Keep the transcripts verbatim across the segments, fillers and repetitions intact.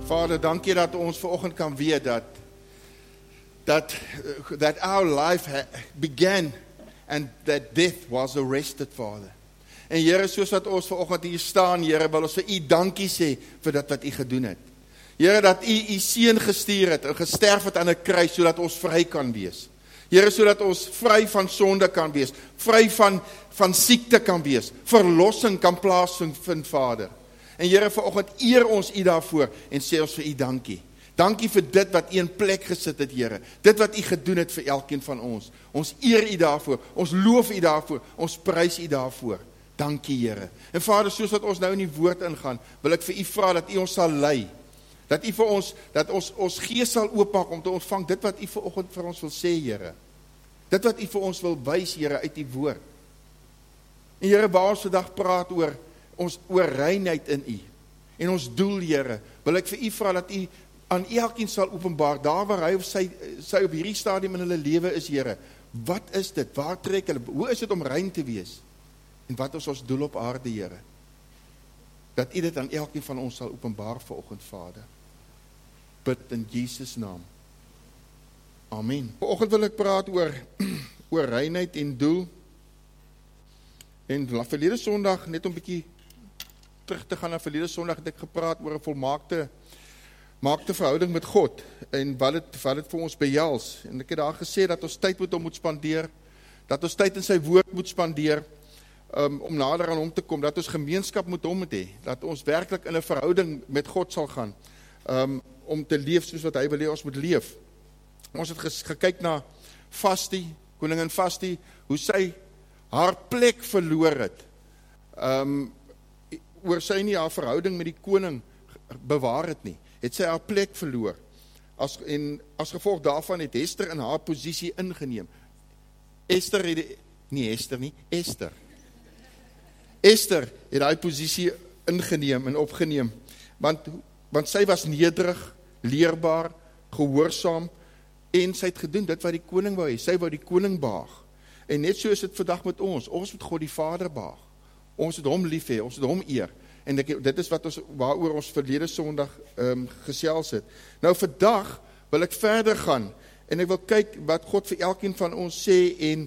Vader, dankie dat ons vanoggend kan weet dat that, uh, that our life ha- began and that death was arrested, Vader. En Here, soos wat ons vanoggend hier staan, Here, wil ons vir U dankie sê vir dit wat U gedoen het. Here, dat U U seun gestuur het en gesterf het aan 'n kruis sodat ons vry kan wees. Here, sodat ons vry van sonde kan wees, vry van van siekte kan wees, verlossing kan plaasvind, Vader. En Here, vanoggend eer ons U daarvoor en sê ons vir U dankie. Dankie vir dit wat U in plek gesit het, Here. Dit wat U gedoen het vir elkeen van ons. Ons eer U daarvoor, ons loof U daarvoor, ons prys U daarvoor. Dankie, Here. En Vader, soos wat ons nou in die woord ingaan, wil ek vir U vra dat U ons sal lei. Dat U vir ons, dat ons ons gees sal oopmaak om te ontvang dit wat U vanoggend vir ons wil sê, Here. Dit wat U vir ons wil wys, Here, uit U woord. En Here, waar ons vandag praat oor ons oor reinheid in U. En ons doel, Here, wil ek vir U vra dat U aan elkeen sal openbaar, daar waar hy of sy, sy op hierdie stadium in hulle lewe is, Here. Wat is dit? Waar trek hulle? Hoe is dit om rein te wees? En wat is ons doel op aarde, Here? Dat U dit aan elkeen van ons sal openbaar vanoggend, Vader. Bid in Jesus naam. Amen. Vanoggend wil ek praat oor oor reinheid en doel. En verlede Sondag, net om 'n bietjie terug te gaan na verlede Sondag, het ek gepraat oor 'n volmaakte maakte verhouding met God en wat dit wat dit vir ons behels. En ek het daar gesê dat ons tyd met hom moet spandeer, dat ons tyd in sy woord moet spandeer, um, om nader aan hom te kom, dat ons gemeenskap met hom moet hê, dat ons werklik in 'n verhouding met God sal gaan, um, om te leef soos wat hy wil hê ons moet leef. Ons het ges, gekyk na Vasti, koningin Vasti, hoe sy haar plek verloor het, um, oor sy nie haar verhouding met die koning bewaar het nie, het sy haar plek verloor, as, en as gevolg daarvan het Esther in haar posisie ingeneem. Esther het, nie Esther nie, Esther. Esther het haar posisie ingeneem en opgeneem, want, want sy was nederig, leerbaar, gehoorsaam, en sy het gedoen dit wat die koning wou hê, sy wou die koning behaag. En net so is dit vandag met ons, ons moet God die Vader behaag, ons moet hom lief hê, ons moet hom eer, en dit is wat ons, waaroor ons verlede Sondag um, gesels het. Nou vandag wil ek verder gaan, en ek wil kyk wat God vir elkeen van ons sê, en,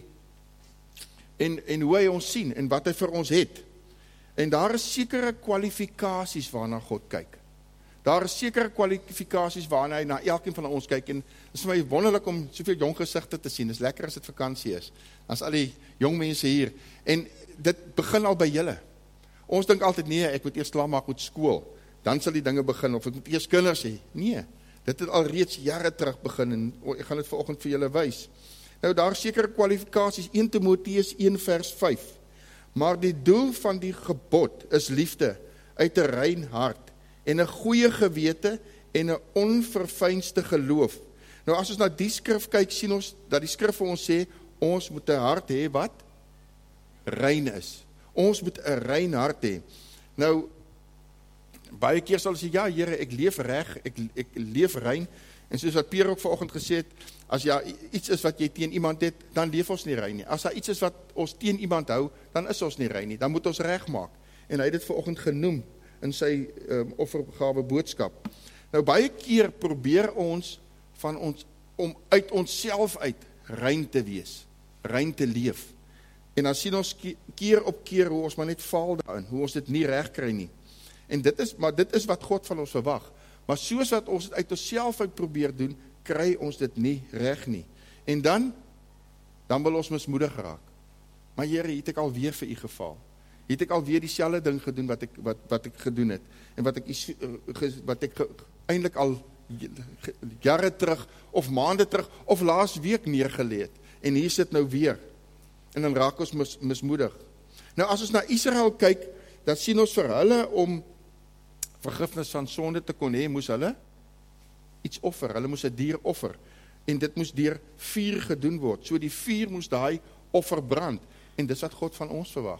en, en hoe hy ons sien, en wat hy vir ons het. En daar is sekere kwalifikasies waarna God kyk. Daar is sekere kwalifikasies waarna hy na elkeen van ons kyk, en het is vir my wonderlik om soveel jong gesigte te sien, het is lekker as dit vakansie is, as al die jong mense hier, en dit begin al by julle. Ons dink altyd, nee, ek moet eers klaar maak met skool, dan sal die dinge begin, of ek moet eers kinders hê. Nee, dit het al reeds jare terug begin, en ek gaan dit vanoggend vir julle wys. Nou, daar is sekere kwalifikasies, Eerste Timoteus een vers vyf, maar die doel van die gebod is liefde, uit 'n rein hart, en 'n goeie gewete, en 'n onverfynste geloof. Nou, as ons na die skrif kyk, sien ons, dat die skrif vir ons sê, ons moet 'n hart hê, wat? Rein is. Ons moet 'n rein hart hê. Nou, baie keer sal ons sê, ja Here, ek leef reg, ek, ek leef rein, en soos wat Pierre ook vanoggend gesê het, as ja, iets is wat jy teen iemand het, dan leef ons nie rein nie. As daar iets is wat ons teen iemand hou, dan is ons nie rein nie, dan moet ons reg maak. En hy het dit vanoggend genoem, in sy um, offergawe boodskap. Nou, baie keer probeer ons, van ons, om uit onsself uit, rein te wees, rein te leef. En dan sien ons keer op keer hoe ons maar net val daarin, hoe ons dit nie reg kry nie. En dit is, maar dit is wat God van ons verwag. Maar soos wat ons dit uit onsself uit probeer doen, kry ons dit nie reg nie. En dan, dan wil ons mismoedig raak. Maar Here, het ek alweer vir U geval. Het ek alweer dieselfde ding gedoen wat ek, wat, wat ek gedoen het. En wat ek, wat ek eintlik al jare terug, of maande terug, of laas week neergeleed. En hier sit nou weer. En dan raak ons mis, mismoedig. Nou as ons na Israel kyk, dan sien ons vir hulle om vergifnis van sonde te kon hê, moes hulle iets offer, hulle moes 'n dier offer, en dit moes deur vuur gedoen word, so die vuur moes daai offer brand, en dis wat God van ons verwag.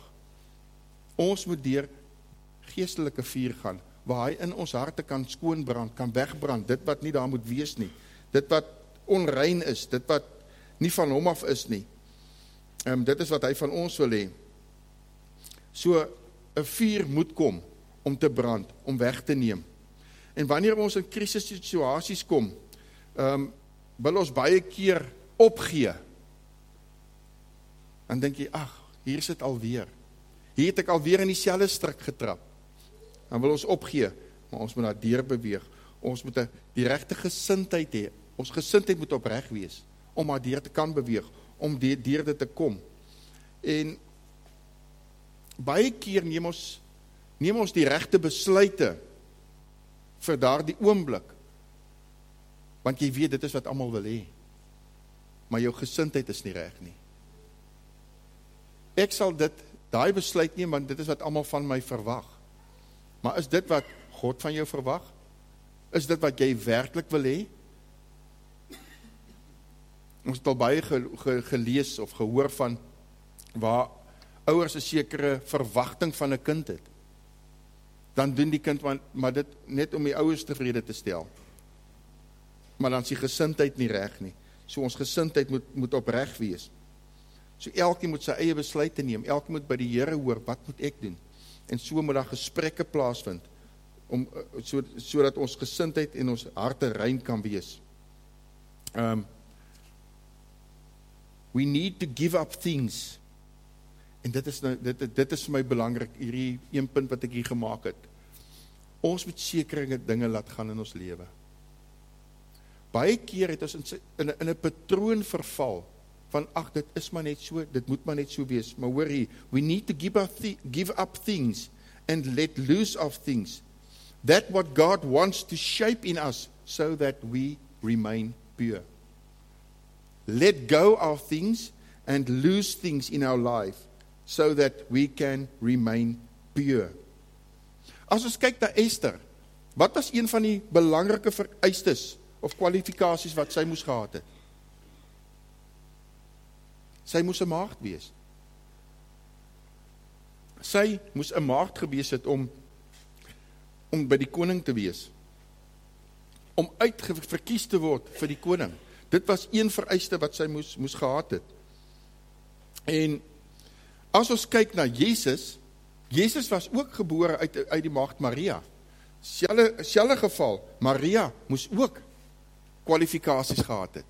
Ons moet deur geestelike vuur gaan, waar hy in ons harte kan skoonbrand, kan wegbrand, dit wat nie daar moet wees nie, dit wat onrein is, dit wat nie van hom af is nie. Um, dit is wat hy van ons wil hê. So, 'n vuur moet kom om te brand, om weg te neem. En wanneer ons in krisissituasies kom, um, wil ons baie keer opgee. Dan dink jy, ag, hier is dit alweer. Hier het ek alweer in dieselfde strik getrap. Dan wil ons opgee, maar ons moet daar deur beweeg. Ons moet die regte gesindheid hê. Ons gesindheid moet opreg wees, om daar deur te kan beweeg, om deur dit te kom. En baie keer neem ons, neem ons die regte besluite vir daardie oomblik, want jy weet, dit is wat almal wil hê, maar jou gesindheid is nie reg nie. Ek sal dit, daai besluit neem, want dit is wat almal van my verwag. Maar is dit wat God van jou verwag? Is dit wat jy werklik wil hê? Ons het al baie ge, ge, gelees of gehoor van waar ouers 'n sekere verwagting van 'n kind het. Dan doen die kind want, maar dit net om die ouers tevrede te stel. Maar dan is die gesindheid nie reg nie. So ons gesindheid moet, moet opreg wees. So elkeen moet sy eie besluite neem. Elkeen moet by die Here hoor, wat moet ek doen? En so moet daar gesprekke plaasvind, om, so, so dat ons gesindheid en ons harte rein kan wees. Um, we need to give up things. En dit is, nou, dit, dit is vir my belangrik, hierdie een punt wat ek hier gemaak het. Ons moet sekere dinge laat gaan in ons lewe. Baie keer het ons in, in, in 'n patroon verval, van ag, dit is maar net so, dit moet maar net so wees. Maar hoor hier, we need to give up, th give up things, and let loose of things. That what God wants to shape in us, so that we remain pure. Let go of things, and lose things in our life, so that we can remain pure. As ons kyk na Esther, wat was een van die belangrike vereistes, of kwalifikasies wat sy moes gehad het? Sy moes 'n maagd wees. Sy moes 'n maagd gewees het om, om by die koning te wees. Om uitgeverkies te word vir die koning. Dit was een vereiste wat sy moes, moes gehad het. En as ons kyk na Jesus, Jesus was ook gebore uit, uit die maagd Maria. Selfe, selfe geval, Maria moes ook kwalifikasies gehad het.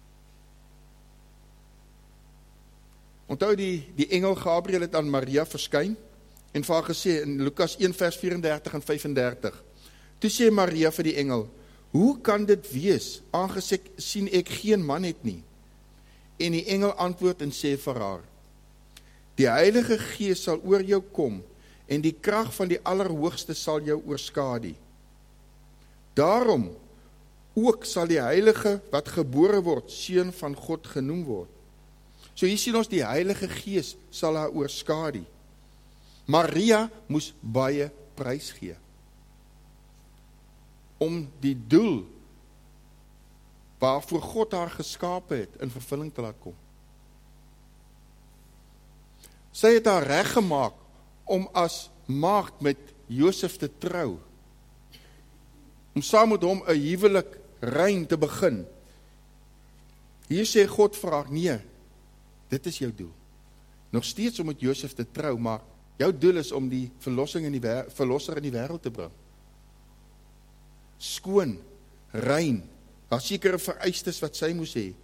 Onthou die, die engel Gabriel het aan Maria verskyn en vir haar gesê in Lukas een vers vierendertig en vyfendertig. Toe sê Maria vir die engel, hoe kan dit wees, aangesien sien ek geen man het nie? En die engel antwoord en sê vir haar, die Heilige Gees sal oor jou kom en die krag van die Allerhoogste sal jou oorskadu. Daarom ook sal die Heilige wat gebore word, seun van God genoem word. So hier sien ons die Heilige Gees sal haar oorskadu. Maria moes baie prys gee om die doel waarvoor God haar geskape het in vervulling te laat kom. Sy het haar reg gemaak om as maagd met Josef te trou. Om saam met hom 'n huwelik rein te begin. Hier sê God vir haar, nee, dit is jou doel. Nog steeds om met Josef te trou, maar jou doel is om die verlossing in die verlosser in die wêreld te bring. Skoon, rein, daar sekere vereistes wat sy moes hê.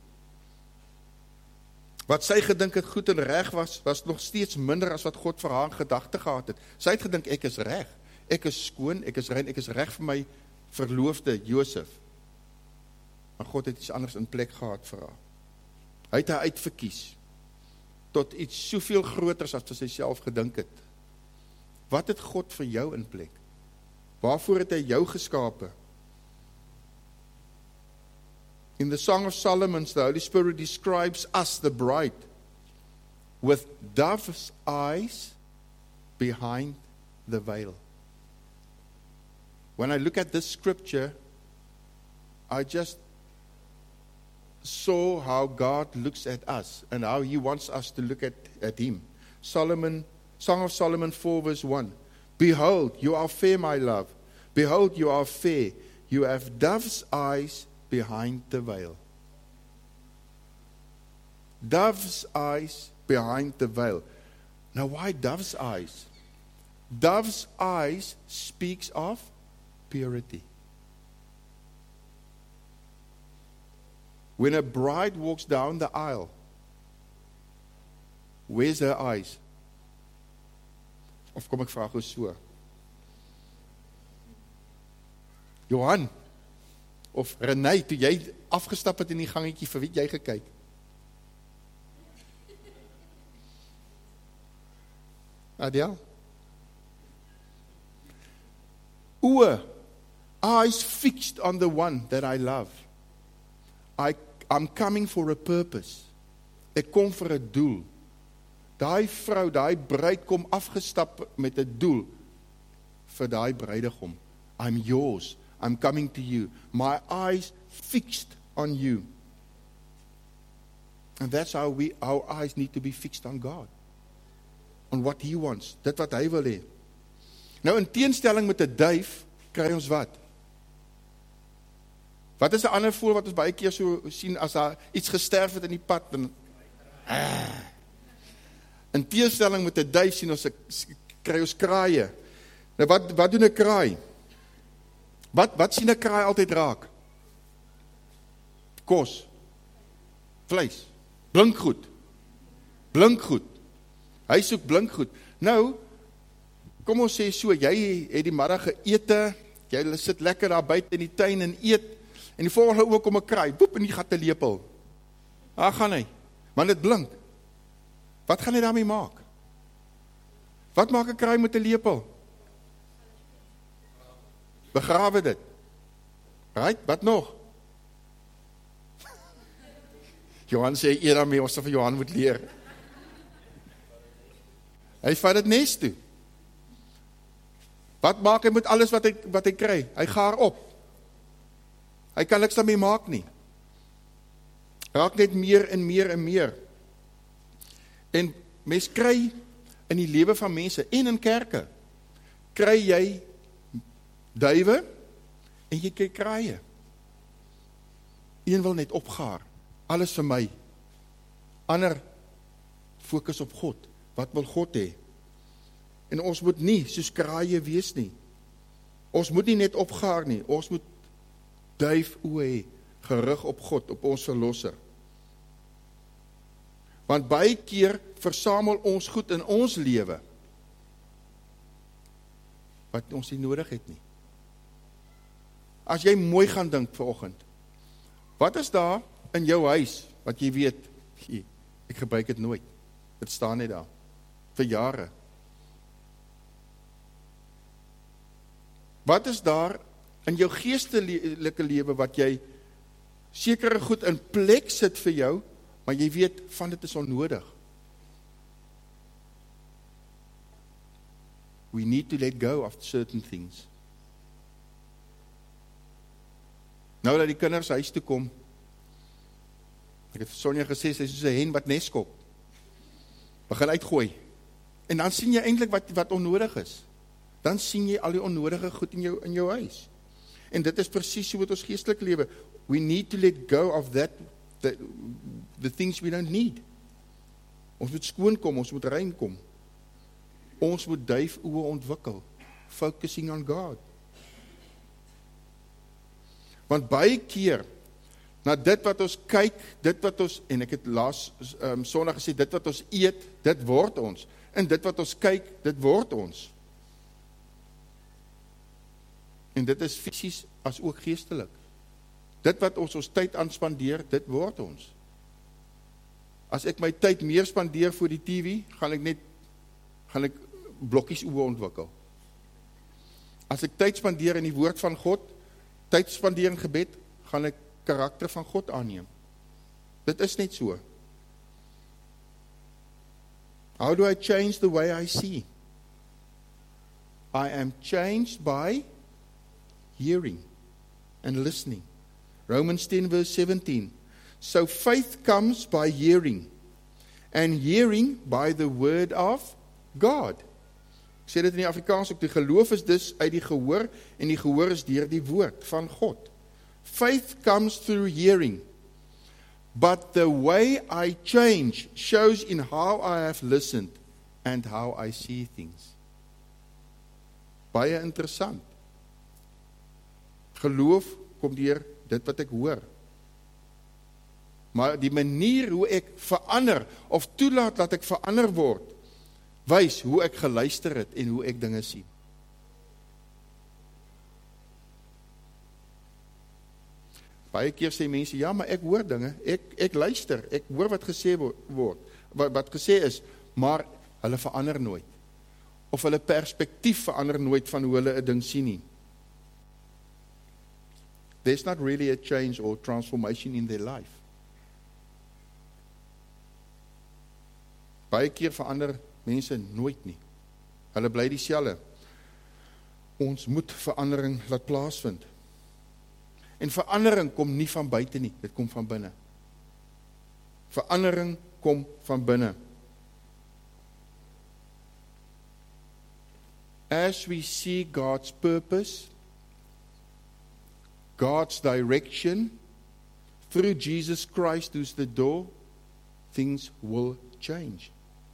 Wat sy gedink het goed en reg was, was nog steeds minder as wat God vir haar gedagte gehad het. Sy het gedink, ek is reg, ek is skoon, ek is rein, ek is reg vir my verloofde Josef. Maar God het iets anders in plek gehad vir haar. Hy het haar uitverkies tot iets soveel groters as wat sy self gedink het. Wat het God vir jou in plek? Waarvoor het hy jou geskape? In the Song of Solomon, the Holy Spirit describes us, the bride, with dove's eyes behind the veil. When I look at this scripture, I just saw how God looks at us and how he wants us to look at, at him. Solomon, Song of Solomon four verse one. Behold, you are fair, my love. Behold, you are fair. You have dove's eyes behind the veil. Dove's eyes behind the veil. Now, why dove's eyes? Dove's eyes speaks of purity. When a bride walks down the aisle, where's her eyes? Of kom ek vraag hoe so? Johan, of Renée, toe jy afgestap het in die gangetjie, vir wie het jy gekyk? Adel? Oë, eyes fixed on the one that I love. I, I'm coming for a purpose. Ek kom vir 'n doel. Daai vrou, daai bruid kom afgestap met 'n doel vir daai bruidegom. I'm yours. I'm coming to you. My eyes fixed on you. And that's how we, our eyes need to be fixed on God. On what He wants. Dit wat Hy wil hê. Nou in teenstelling met 'n duif, kry ons wat? Wat is 'n ander voël wat ons baie keer so sien as daar iets gesterf het in die pad? Dan, ah. In teenstelling met 'n duif sien ons, kry ons kraaie. Nou wat, wat doen 'n kraai? Wat, wat sien 'n kraai altyd raak? Kos. Vleis. Blinkgoed. Blinkgoed. Hy soek blinkgoed. Nou, kom ons sê so, jy het die middag geëte, jy sit lekker daar buite in die tuin en eet, en die volgende oog kom 'n kraai, boep, en die gat 'n lepel. Daar gaan hy. Maar dit blink. Wat gaan hy daarmee maak? Wat maak 'n kraai met 'n lepel? Begrawe dit. Right? Wat nog? Johan sê, eer daarmee, ons sal vir Johan moet leer. Hy vat dit nes toe. Wat maak hy met alles wat hy, wat hy kry? Hy gaar op. Hy kan niks daarmee maak nie. Raak net meer en meer en meer. En mens kry in die lewe van mense, en in kerke, kry jy duiwe, en jy kry kraaie. Een wil net opgaar, alles vir my. Ander fokus op God. Wat wil God hê? En ons moet nie soos kraaie wees nie. Ons moet nie net opgaar nie, ons moet duif oë hê, gerig op God, op ons verlosser. Want baie keer versamel ons goed in ons lewe, wat ons nie nodig het nie. As jy mooi gaan dink vanoggend, wat is daar in jou huis, wat jy weet, ek gebruik dit nooit, dit staan net daar, vir jare. Wat is daar in jou geestelike lewe, wat jy sekere goed in plek sit vir jou, maar jy weet, van dit is onnodig. We need to let go of certain things. Nou dat die kinders huis toe kom, ek het vir Sonja gesê, sy is soos 'n hen wat nes skop, begin uitgooi, en dan sien jy eintlik wat, wat onnodig is, dan sien jy al die onnodige goed in jou, in jou huis, en dit is presies so met ons geestelike lewe, we need to let go of that, the, the things we don't need, ons moet skoon kom, ons moet rein kom, ons moet duif oë ontwikkel, focusing on God, want baie keer, na dit wat ons kyk, dit wat ons, en ek het laas um, Sondag gesê, dit wat ons eet, dit word ons, en dit wat ons kyk, dit word ons. En dit is fisies as ook geestelik. Dit wat ons ons tyd aanspandeer, dit word ons. As ek my tyd meer spandeer voor die T V, gaan ek net, gaan ek blokkies oë ontwikkel. As ek tyd spandeer in die woord van God, tyd spandeer in gebed, gaan ek karakter van God aanneem. Dit is net so. How do I change the way I see? I am changed by hearing and listening. Romans ten verse seventeen. So faith comes by hearing, and hearing by the word of God. Ek sê dit in die Afrikaans ook, die geloof is dus uit die gehoor, en die gehoor is deur die woord van God. Faith comes through hearing, but the way I change shows in how I have listened and how I see things. Baie interessant. Geloof kom deur dit wat ek hoor. maar die manier hoe ek verander, of toelaat dat ek verander word, wys hoe ek geluister het en hoe ek dinge sien. Baie keer sê mense, ja, maar ek hoor dinge, ek, ek luister, ek hoor wat gesê word, wat, wat gesê is, maar hulle verander nooit. Of hulle perspektief verander nooit van hoe hulle 'n ding sien nie. There's not really a change or transformation in their life. Baie keer verander mense nooit nie. Hulle bly dieselfde. Ons moet verandering laat plaasvind. En verandering kom nie van buite nie, dit kom van binne. Verandering kom van binne. As we see God's purpose, God's direction, through Jesus Christ, who's the door, things will change.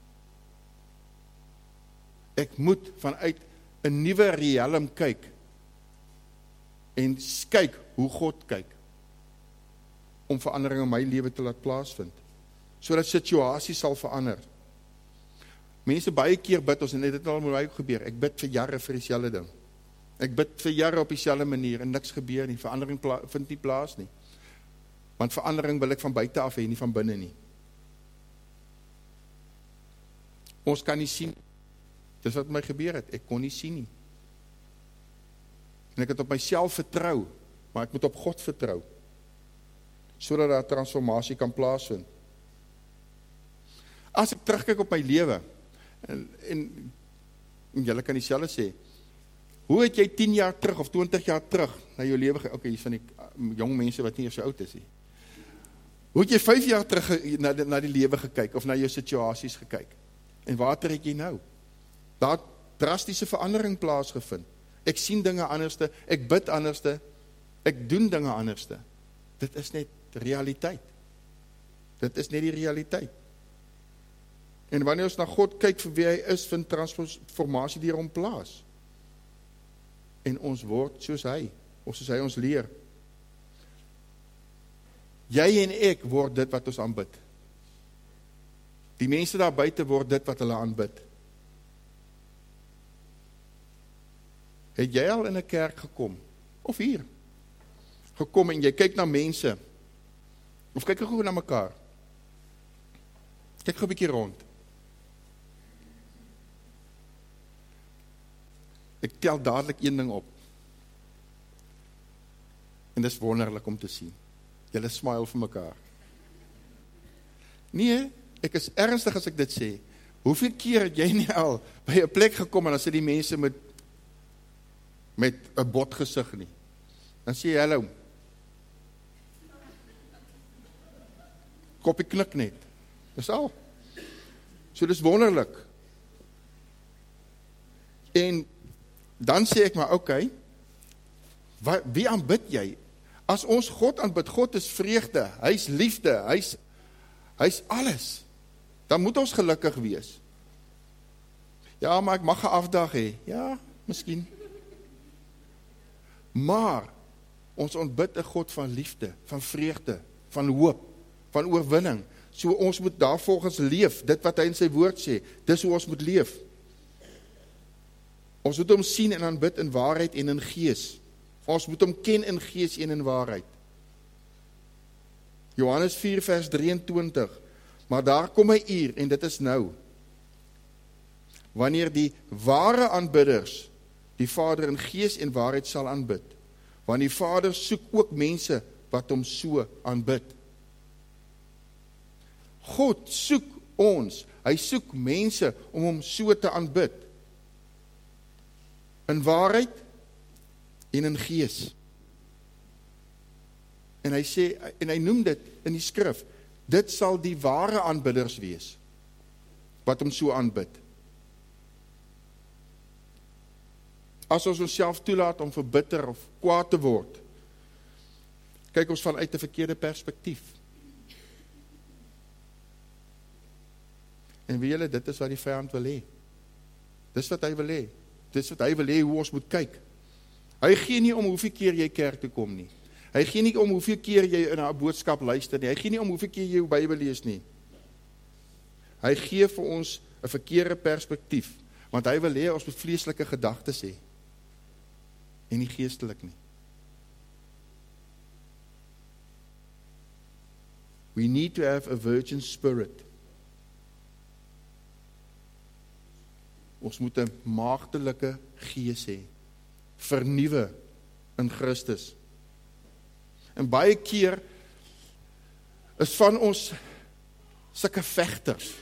Ek moet vanuit 'n nuwe riekelm kyk, en kyk hoe God kyk, om verandering in my lewe te laat plaasvind, sodat situasies sal verander. Mense baie keer bid, ons het dit al met my gebeur, ek bid vir jare vir dieselfde ding. Ek bid vir jare op dieselfde manier, en niks gebeur nie, verandering pla- vind nie plaas nie. Want verandering wil ek van buite af hê, nie van binne nie. Ons kan nie sien, dis wat my gebeur het, ek kon nie sien nie. En ek het op myself vertrou, maar ek moet op God vertrou, sodat daar transformasie kan plaasvind. As ek terugkyk op my lewe, en, en, en julle kan dieselfde sê, hoe het jy tien jaar terug, of twintig jaar terug, na jou lewe, oké, hier is van die jong mense wat nie eers so oud is nie. Hoe het jy vyf jaar terug na die, na die lewe gekyk, of na jou situasies gekyk? En waar trek jy nou? Daar het drastiese verandering plaasgevind. Ek sien dinge anderste, ek bid anderste, ek doen dinge anderste. Dit is net realiteit. Dit is net die realiteit. En wanneer ons na God kyk vir wie hy is, vind transformasie deur hom plaas. En ons word soos hy, of soos hy ons leer. Jy en ek word dit wat ons aanbid. Die mense daar buite word dit wat hulle aanbid. Het jy al in 'n kerk gekom, of hier, gekom en jy kyk na mense, of kyk gou na mekaar, kyk gou 'n bietjie rond. Ek tel dadelik een ding op, en dis wonderlik om te sien, julle smile vir mekaar. Nee, ek is ernstig as ek dit sê, hoeveel keer het jy nie al by 'n plek gekom, en dan sit die mense met met 'n bot gesig nie. Dan sê jy hallo. Koppie knik net. Dis al. So dis wonderlik. En dan sê ek maar, oké, okay, wie aanbid jy? As ons God aanbid, God is vreugde, hy's liefde, hy's hy's alles. Dan moet ons gelukkig wees. Ja, maar ek mag 'n afdag hê. Ja, miskien. Maar, ons ontbid 'n God van liefde, van vreugde, van hoop, van oorwinning. So ons moet daarvolgens leef, dit wat hy in sy woord sê, dis hoe ons moet leef. Ons moet hom sien en aanbid in waarheid en in gees. Ons moet hom ken in gees en in waarheid. Johannes vier vers drieëntwintig, maar daar kom 'n uur, en dit is nou, wanneer die ware aanbidders die Vader in gees en waarheid sal aanbid. Want die Vader soek ook mense wat hom so aanbid. God soek ons, hy soek mense om hom so te aanbid. In waarheid en in gees. En hy sê, en hy noem dit in die skrif, dit sal die ware aanbidders wees, wat hom so aanbid. As ons onsself toelaat om verbitter of kwaad te word, kyk ons vanuit 'n verkeerde perspektief. En weet julle, dit is wat die vyand wil hê. Dis wat hy wil hê. Dis wat hy wil hê hoe ons moet kyk. Hy gee nie om hoeveel keer jy kerk toe kom nie. Hy gee nie om hoeveel keer jy in 'n boodskap luister nie. Hy gee nie om hoeveel keer jy jou Bybel lees nie. Hy gee vir ons 'n verkeerde perspektief, want hy wil hê ons moet vleeslike gedagtes hê en nie geestelik nie. We need to have a virgin spirit. Ons moet 'n maagdelike gees hê, vernuwe in Christus. En baie keer is van ons sulke vegters.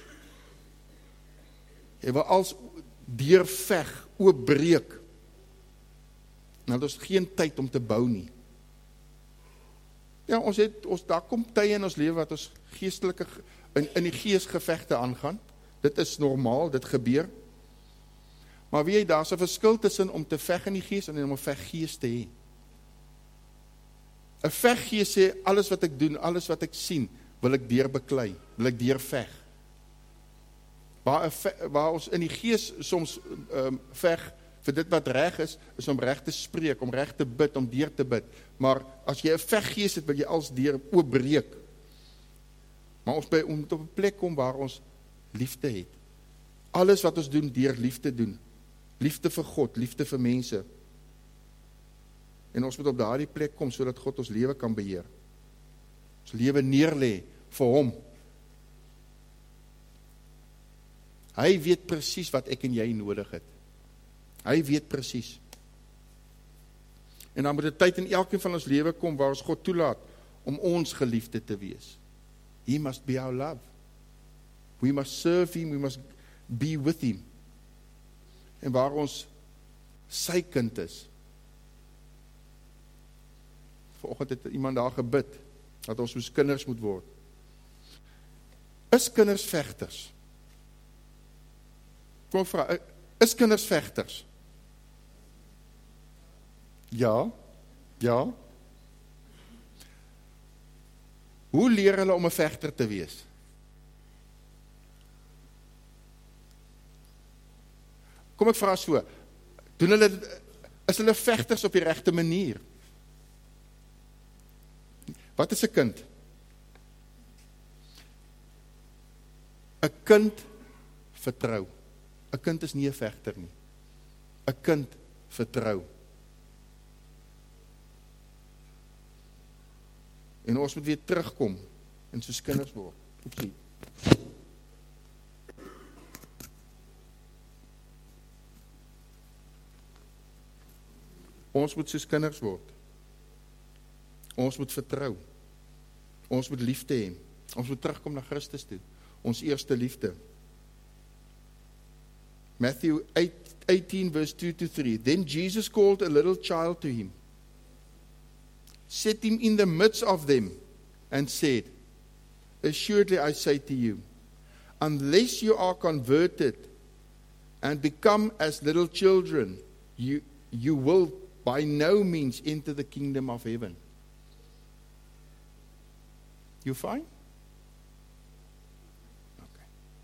Jy wil als deurveg, oopbreek. Nou, daar is geen tyd om te bou nie. Ja, ons het, ons, daar kom tye in ons lewe wat ons geestelike, in, in die geesgevegte aangaan. Dit is normaal, dit gebeur. Maar weet jy, daar is 'n verskil tussen om te veg in die gees en om 'n veggees te hê. 'n Veggees sê, alles wat ek doen, alles wat ek sien, wil ek deurbeklei, wil ek deurveg. Waar, 'n ve, waar ons in die gees soms um, veg vir dit wat reg is, is om reg te spreek, om reg te bid, om deur te bid. Maar as jy 'n veggees het, wil jy als deur oopbreek. Maar ons by om op 'n plek kom waar ons liefde het. Alles wat ons doen, deur liefde doen. Liefde vir God, liefde vir mense. En ons moet op daardie plek kom, sodat God ons lewe kan beheer. Ons lewe neerlê vir hom. Hy weet presies wat ek en jy nodig het. Hy weet presies. En dan moet 'n tyd in elkeen van ons lewe kom, waar ons God toelaat, om ons geliefde te wees. He must be our love. We must serve him, we must be with him. En waar ons sy kind is. Vanoggend het iemand daar gebid, dat ons soos kinders moet word. Is kinders vegters? Kom ek vra, is kinders vegters? Ja, ja. Hoe leer hulle om 'n vegter te wees? Kom ek vra so, doen hulle, is hulle vegters op die regte manier? Wat is 'n kind? 'n Kind vertrou. 'n Kind is nie 'n vegter nie. 'n Kind vertrou. En ons moet weer terugkom en soos kinders word. Oepsie. Ons moet soos kinders word. Ons moet vertrou. Ons moet liefde hê. Ons moet terugkom na Christus toe. Ons eerste liefde. Matthew eighteen verse two to three. Then Jesus called a little child to him, set him in the midst of them, and said, assuredly I say to you, unless you are converted and become as little children, you, you will by no means enter the kingdom of heaven. You fine? Okay.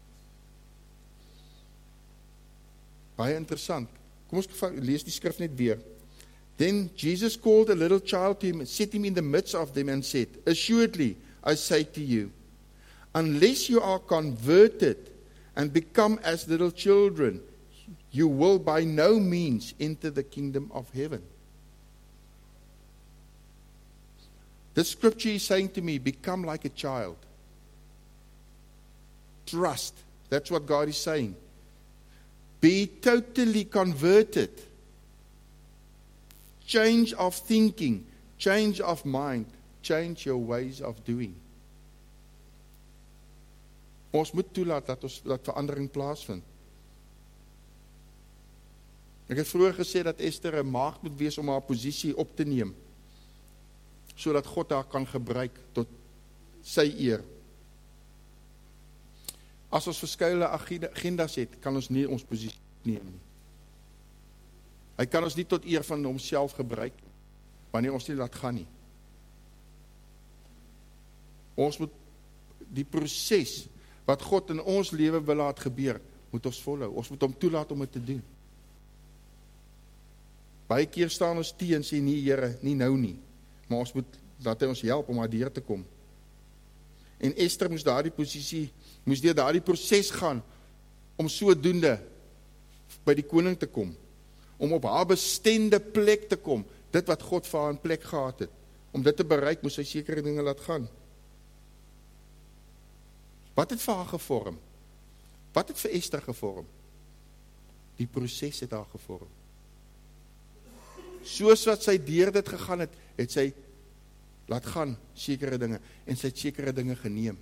Baie interessant. Kom ons lees die skrif net weer. Then Jesus called a little child to him, set him in the midst of them, and said, assuredly I say to you, unless you are converted and become as little children, you will by no means enter the kingdom of heaven. The scripture is saying to me, become like a child. Trust. That's what God is saying. Be totally converted. Change of thinking, change of mind, change your ways of doing. Ons moet toelaat dat ons dat verandering plaasvind. Ek het vroeër gesê dat Esther 'n maagd moet wees om haar posisie op te neem, sodat God haar kan gebruik tot sy eer. As ons verskeie agendas het, kan ons nie ons posisie neem nie. Hy kan ons nie tot eer van homself gebruik, wanneer ons nie laat gaan nie. Ons moet die proses wat God in ons lewe wil laat gebeur, moet ons volhou. Ons moet hom toelaat om dit te doen. Baie keer staan ons teen en sê, nee Here, nie nou nie. Maar ons moet, laat hy ons help om daar deur te kom. En Esther moes daardie posisie, moes deur daardie proses gaan, om sodoende by die koning te kom, om op haar bestemde plek te kom, dit wat God vir haar in plek gehad het. Om dit te bereik, moes hy sekere dinge laat gaan. Wat het vir haar gevorm? Wat het vir Esther gevorm? Die proses het haar gevorm. Soos wat sy deur dit gegaan het, het sy laat gaan sekere dinge, en sy het sekere dinge geneem.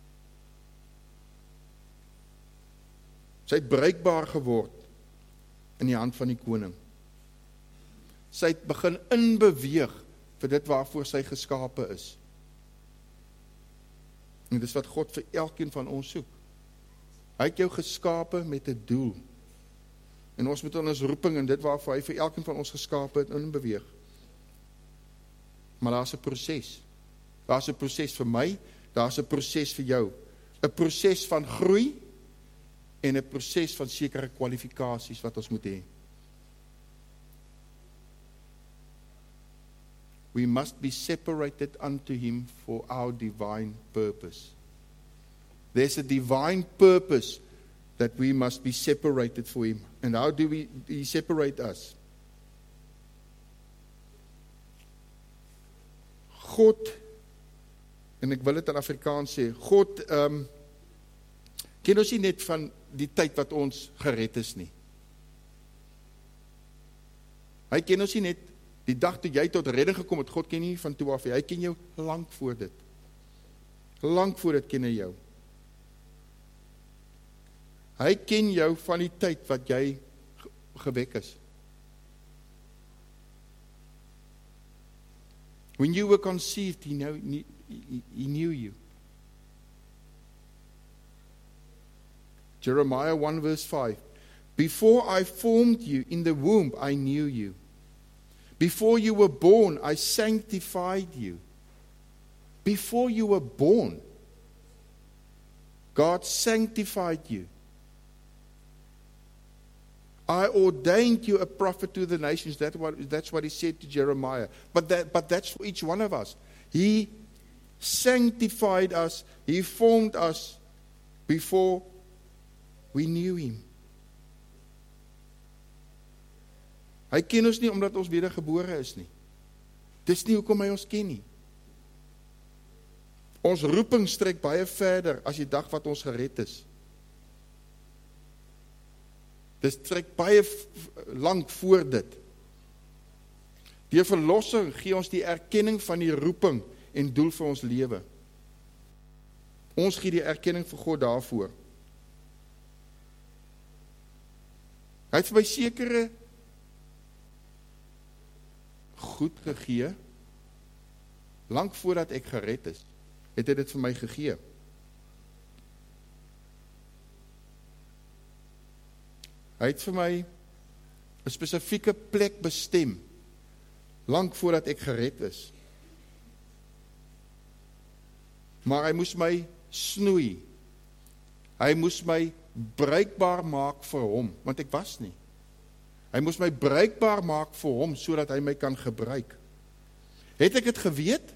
Sy het bruikbaar geword in die hand van die koning. Sy het begin inbeweeg vir dit waarvoor sy geskape is. En dis wat God vir elkeen van ons soek. Hy het jou geskape met 'n doel. En ons moet in ons roeping en dit waarvoor hy vir elkeen van ons geskape het inbeweeg. Maar daar's 'n proses. Daar's 'n proses vir my, daar's 'n proses vir jou. 'n Proses van groei en 'n proses van sekere kwalifikasies wat ons moet hê. We must be separated unto him for our divine purpose. There's a divine purpose that we must be separated for him. And how do we he separate us? God, en ek wil dit in Afrikaans sê, God, um, ken ons nie net van die tyd wat ons gered is nie. Hy ken ons nie net die dag toe jy tot redding gekom het, God ken nie van toe af, hy ken jou lang voor dit. Lang voor dit ken hy jou. Hy ken jou van die tyd wat jy gewek is. When you were conceived, he, know, he, he knew you. Jeremiah one verse five. Before I formed you in the womb, I knew you. Before you were born, I sanctified you. Before you were born, God sanctified you. I ordained you a prophet to the nations. That's what, that's what he said to Jeremiah. But, that, but that's for each one of us. He sanctified us. He formed us before we knew him. Hy ken ons nie omdat ons wedergebore is nie. Dis nie hoekom hy ons ken nie. Ons roeping strek baie verder as die dag wat ons gered is. Dit strek baie lank voor dit. Deur verlossing gee ons die erkenning van die roeping en doel vir ons lewe. Ons gee die erkenning vir God daarvoor. Hy het vir my sekere goed gegee, lang voordat ek gered is, het hy dit vir my gegee. Hy het vir my 'n spesifieke plek bestem, lang voordat ek gered is. Maar hy moes my snoei. Hy moes my bruikbaar maak vir hom, want ek was nie. Hy moes my bruikbaar maak vir hom, sodat hy my kan gebruik. Het ek dit geweet?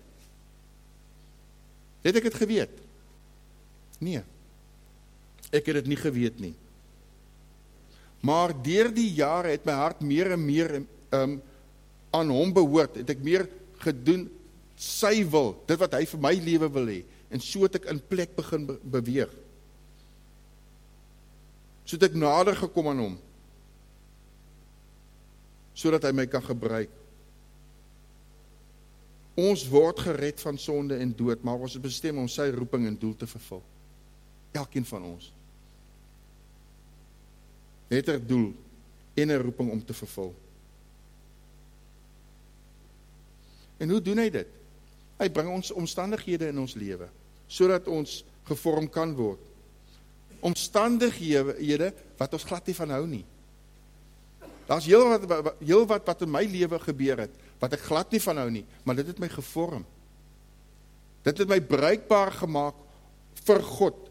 Het ek dit geweet? Nee. Ek het dit nie geweet nie. Maar deur die jare het my hart meer en meer um, aan hom behoort. Het ek meer gedoen, sy wil, dit wat hy vir my lewe wil hê. En so het ek in plek begin be- beweeg. So het ek nader gekom aan hom. Sodat hy my kan gebruik. Ons word gered van sonde en dood, maar ons is bestem om sy roeping en doel te vervul. Elkeen van ons het 'n doel en 'n roeping om te vervul. En hoe doen hy dit? Hy bring ons omstandighede in ons lewe, sodat ons gevorm kan word. Omstandighede wat ons glad nie van hou nie. Daar's heel wat, heel wat wat in my lewe gebeur het, wat ek glad nie van hou nie, maar dit het my gevorm. Dit het my bruikbaar gemaak vir God.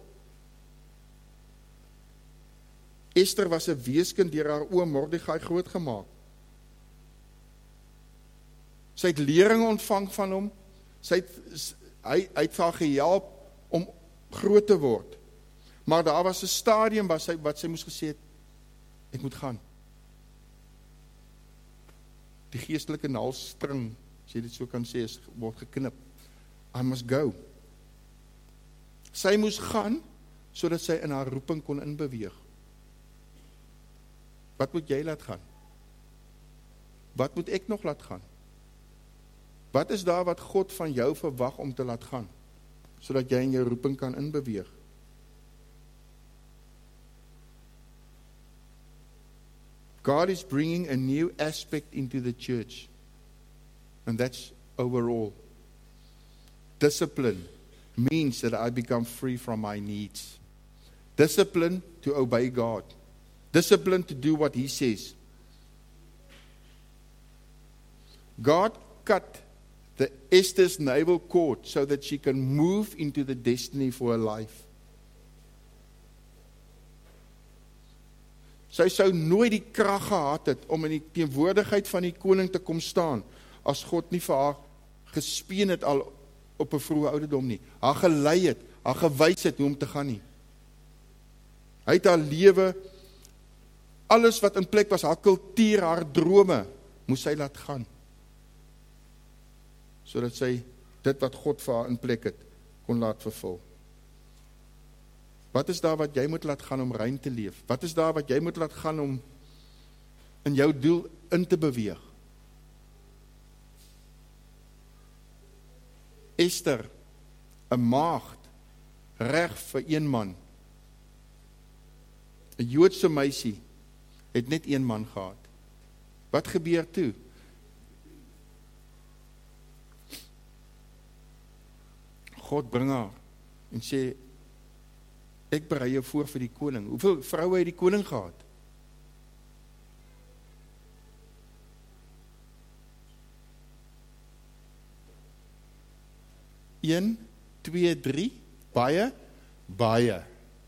Esther was 'n weeskind deur haar oom Mordegai grootgemaak. Sy het lering ontvang van hom. Sy het, hy, hy het haar gehelp om groot te word. Maar daar was 'n stadium waar sy, wat sy moes gesê het, ek moet gaan. Die geestelike naalstring, as jy dit so kan sê, is, word geknip. I must go. Sy moes gaan, sodat sy in haar roeping kon inbeweeg. Wat moet jy laat gaan? Wat moet ek nog laat gaan? Wat is daar wat God van jou verwag om te laat gaan, sodat jy in jou roeping kan inbeweeg? God is bringing a new aspect into the church, and that's overall. Discipline means that I become free from my needs. Discipline to obey God. Discipline to do what He says. God cut the Esther's navel cord so that she can move into the destiny for her life. Sy sou nooit die krag gehad het om in die teenwoordigheid van die koning te kom staan, as God nie vir haar gespeen het al op 'n vroeë ouderdom nie, haar gelei het, haar gewys het hoe om te gaan nie. Hy het haar lewe, alles wat in plek was, haar kultuur, haar drome, moes sy laat gaan, sodat sy dit wat God vir haar in plek het, kon laat vervul. Wat is daar wat jy moet laat gaan om rein te leef? Wat is daar wat jy moet laat gaan om in jou doel in te beweeg? Esther, 'n maagd, reg vir een man. 'n Joodse meisie het net een man gehad. Wat gebeur toe? God bring haar en sê, ek berei jou voor vir die koning. Hoeveel vroue het die koning gehad? Een, twee, drie, baie, baie.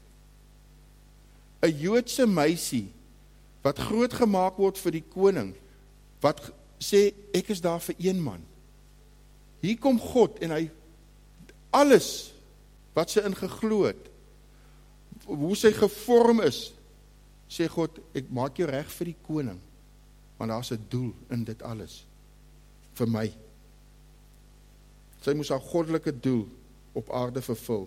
'n Joodse meisie, wat groot gemaak word vir die koning, wat sê, ek is daar vir een man. Hier kom God, en hy, alles, wat sy in geglo het, hoe sy gevorm is, sê God, ek maak jou reg vir die koning, want daar is 'n doel in dit alles, vir my. Sy moes haar goddelike doel op aarde vervul.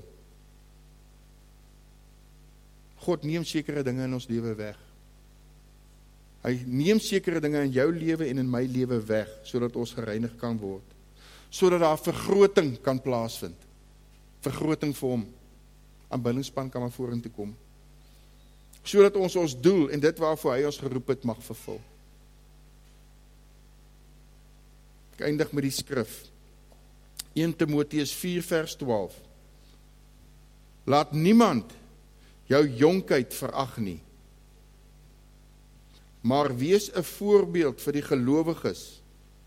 God neem sekere dinge in ons lewe weg. Hy neem sekere dinge in jou lewe en in my lewe weg, sodat ons gereinig kan word. Sodat daar vergroting kan plaasvind. Vergroting vir hom. Aanbiddingsspan kan maar vorentoe kom. Sodat ons ons doel en dit waarvoor hy ons geroep het mag vervul. Ek eindig met die skrif. Eerste Timoteus vier vers twaalf. Laat niemand jou jonkheid verag nie, maar wees 'n voorbeeld vir die gelowiges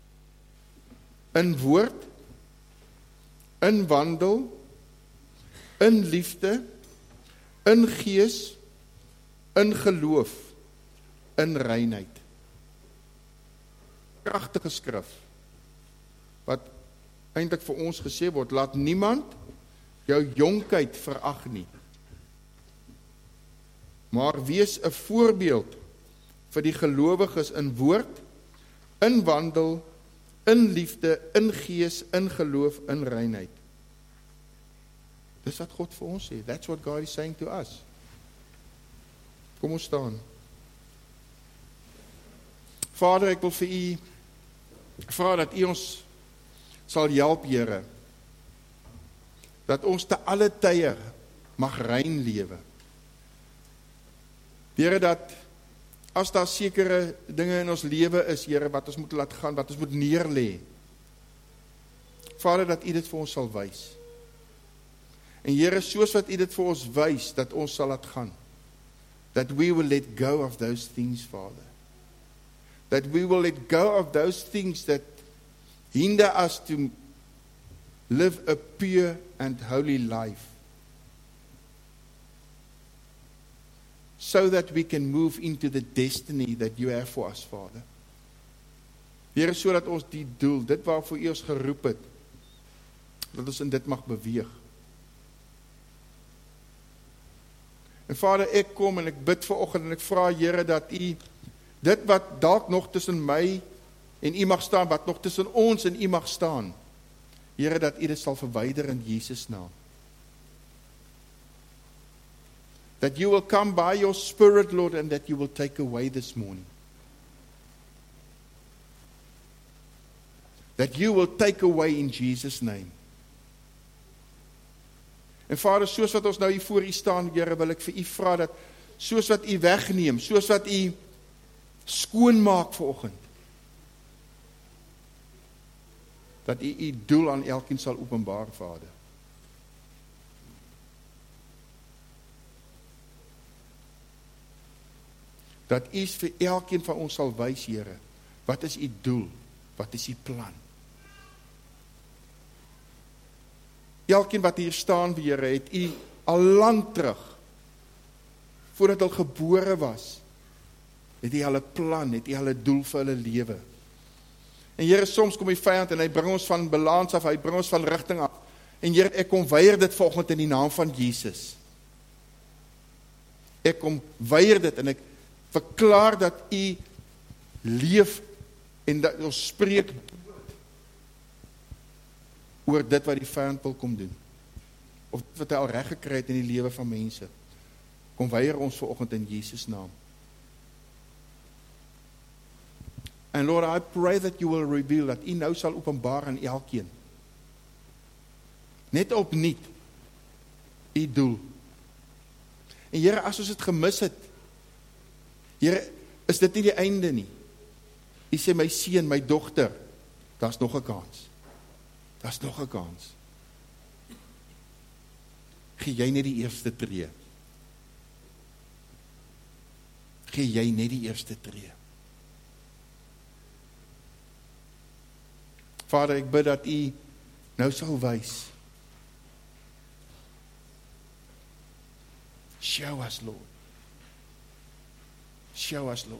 in woord, in wandel, in liefde, in gees, in geloof, in reinheid. Kragtige skrif, wat eintlik vir ons gesê word, laat niemand jou jonkheid verag nie, maar wees 'n voorbeeld vir die gelowiges in woord, in wandel, in liefde, in gees, in geloof, in reinheid. Dis wat God vir ons sê. That's what God is saying to us. Kom ons staan. Vader, ek wil vir u vra dat u ons sal help, Here, dat ons te alle tye mag rein lewe. Here, dat as daar sekere dinge in ons lewe is, Here, wat ons moet laat gaan, wat ons moet neerlê, Vader, dat u dit vir ons sal wys. En Here, soos wat u dit vir ons wys, dat ons sal laat gaan. That we will let go of those things, Father. That we will let go of those things that hinder us to live a pure and holy life. So that we can move into the destiny that you have for us, Father. Here, sodat ons die doel, dit waarvoor U ons geroep het, dat ons in dit mag beweeg. En Vader, ek kom en ek bid vanoggend en ek vra Here dat U dit wat dalk nog tussen my en U mag staan, wat nog tussen ons en U mag staan, Here, dat U dit sal verwyder in Jesus naam. That you will come by your Spirit, Lord, and that you will take away this morning. That you will take away in Jesus' name. En Vader, soos wat ons nou hier voor U staan, Here, wil ek vir U vra dat, soos wat U wegneem, soos wat U skoonmaak vanoggend, dat U U doel aan elkeen sal openbaar, Vader. Dat U vir elkeen van ons sal wys, Here, wat is U doel, wat is U plan. Elkeen wat hier staan, Here, het U al lang terug, voordat hulle gebore was, het U al 'n plan, het U al 'n doel vir hulle lewe. En Here, soms kom die vyand en hy bring ons van balans af, hy bring ons van rigting af. En Here, ek kom weier dit vanoggend in die naam van Jesus. Ek kom weier dit en ek verklaar dat U leef en dat ons spreek oor dit wat die vyand wil kom doen. Of dit wat hy al reg gekry het in die lewe van mense. Kom weier ons vanoggend in Jesus naam. And Lord, I pray that you will reveal, dat U nou sal openbaar aan elkeen. Net opnuut U doel. En Here, as ons dit gemis het, Here, is dit nie die einde nie. U sê, my seun, my dogter, daar's nog 'n kans. Daar's nog 'n kans. Gee jy net die eerste tree. Gee jy net die eerste tree. Vader, ek bid dat U nou sal wys. Show us, Lord. Show us, Lord.